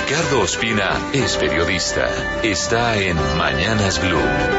Ricardo Ospina es periodista. Está en Mañanas Blue.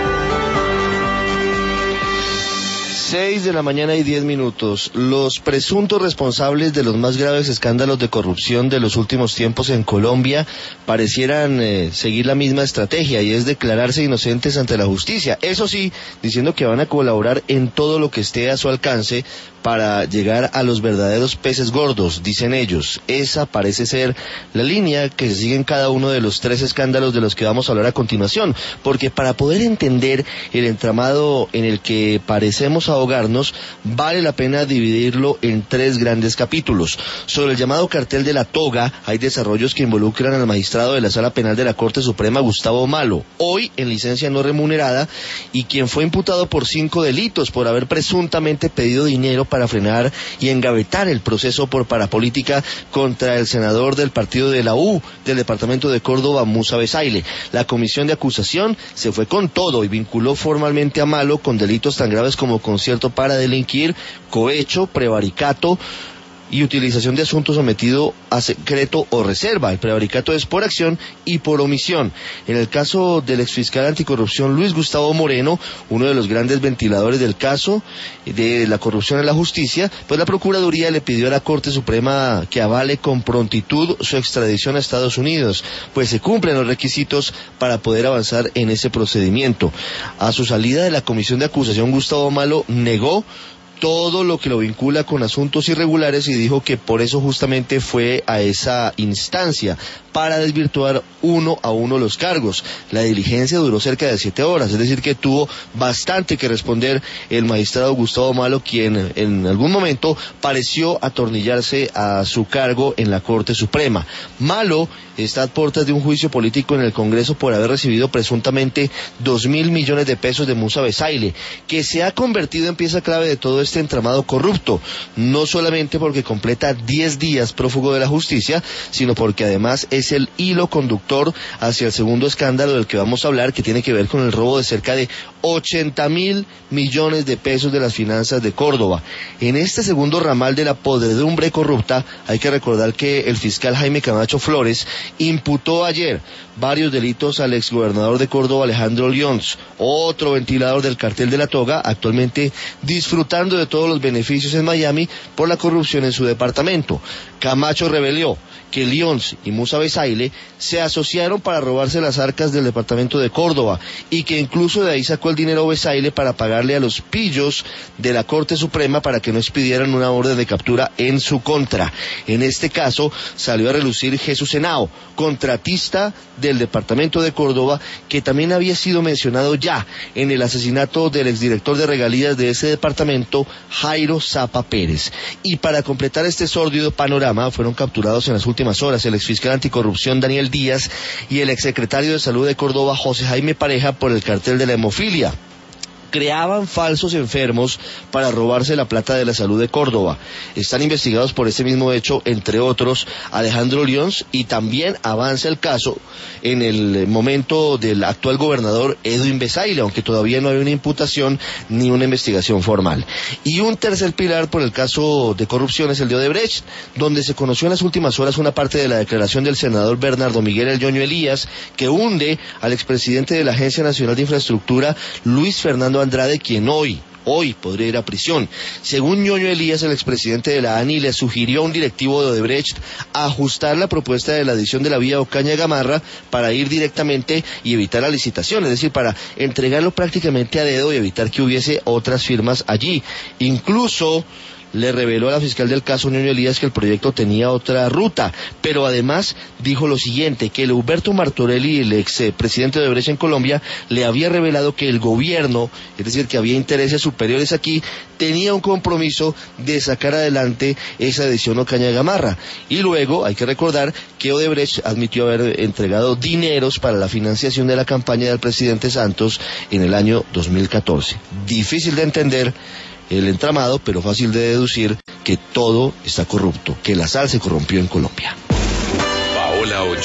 6:10 a.m. Los presuntos responsables de los más graves escándalos de corrupción de los últimos tiempos en Colombia parecieran seguir la misma estrategia, y es declararse inocentes ante la justicia. Eso sí, diciendo que van a colaborar en todo lo que esté a su alcance para llegar a los verdaderos peces gordos, dicen ellos. Esa parece ser la línea que se sigue en cada uno de los 3 escándalos de los que vamos a hablar a continuación, porque para poder entender el entramado en el que parecemos ahogarnos, vale la pena dividirlo en 3 grandes capítulos. Sobre el llamado cartel de la toga, hay desarrollos que involucran al magistrado de la Sala Penal de la Corte Suprema, Gustavo Malo, hoy en licencia no remunerada, y quien fue imputado por 5 delitos por haber presuntamente pedido dinero para frenar y engavetar el proceso por parapolítica contra el senador del partido de la U del departamento de Córdoba, Musa Besaile. La comisión de acusación se fue con todo y vinculó formalmente a Malo con delitos tan graves como concierto para delinquir, cohecho, prevaricato y utilización de asuntos sometido a secreto o reserva. El prevaricato es por acción y por omisión. En el caso del exfiscal anticorrupción Luis Gustavo Moreno, uno de los grandes ventiladores del caso de la corrupción en la justicia, pues la Procuraduría le pidió a la Corte Suprema que avale con prontitud su extradición a Estados Unidos, pues se cumplen los requisitos para poder avanzar en ese procedimiento. A su salida de la comisión de acusación, Gustavo Malo negó todo lo que lo vincula con asuntos irregulares y dijo que por eso justamente fue a esa instancia, para desvirtuar uno a uno los cargos. La diligencia duró cerca de 7 horas, es decir que tuvo bastante que responder el magistrado Gustavo Malo, quien en algún momento pareció atornillarse a su cargo en la Corte Suprema. Malo está a puertas de un juicio político en el Congreso por haber recibido presuntamente 2.000 millones de pesos de Musa Besaile, que se ha convertido en pieza clave de todo este entramado corrupto, no solamente porque completa 10 días prófugo de la justicia, sino porque además es el hilo conductor hacia el segundo escándalo del que vamos a hablar, que tiene que ver con el robo de cerca de 80.000 millones de pesos de las finanzas de Córdoba. En este segundo ramal de la podredumbre corrupta, hay que recordar que el fiscal Jaime Camacho Flores imputó ayer varios delitos al exgobernador de Córdoba, Alejandro Lyons, otro ventilador del cartel de la toga, actualmente disfrutando de todos los beneficios en Miami por la corrupción en su departamento. Camacho reveló que Lyons y Musa Besaile se asociaron para robarse las arcas del departamento de Córdoba, y que incluso de ahí sacó el dinero Besaile para pagarle a los pillos de la Corte Suprema para que no expidieran una orden de captura en su contra. En este caso salió a relucir Jesús Henao, contratista del departamento de Córdoba, que también había sido mencionado ya en el asesinato del exdirector de regalías de ese departamento, Jairo Zapa Pérez. Y para completar este sórdido panorama, fueron capturados en las últimas horas el exfiscal anticorrupción Daniel Díaz y el exsecretario de Salud de Córdoba, José Jaime Pareja, por el cartel de la hemofilia. Creaban falsos enfermos para robarse la plata de la salud de Córdoba. Están investigados por este mismo hecho, entre otros, Alejandro Lyons, y también avanza el caso en el momento del actual gobernador Edwin Besaile, aunque todavía no hay una imputación ni una investigación formal. Y un tercer pilar por el caso de corrupción es el de Odebrecht, donde se conoció en las últimas horas una parte de la declaración del senador Bernardo Miguel El Ñoño Elías, que hunde al expresidente de la Agencia Nacional de Infraestructura, Luis Fernando Andrade, quien hoy podría ir a prisión. Según Ñoño Elías, el expresidente de la ANI le sugirió a un directivo de Odebrecht ajustar la propuesta de la adición de la vía Ocaña-Gamarra para ir directamente y evitar la licitación, es decir, para entregarlo prácticamente a dedo y evitar que hubiese otras firmas allí. Incluso le reveló a la fiscal del caso, Ñoño Elías, que el proyecto tenía otra ruta, pero además dijo lo siguiente, que Huberto Martorelli, el expresidente de Odebrecht en Colombia, le había revelado que el gobierno, es decir, que había intereses superiores aquí, tenía un compromiso de sacar adelante esa edición Ocaña-Gamarra. Y luego hay que recordar que Odebrecht admitió haber entregado dineros para la financiación de la campaña del presidente Santos en el año 2014. Difícil de entender el entramado, pero fácil de deducir que todo está corrupto, que la sal se corrompió en Colombia. Paola Ochoa.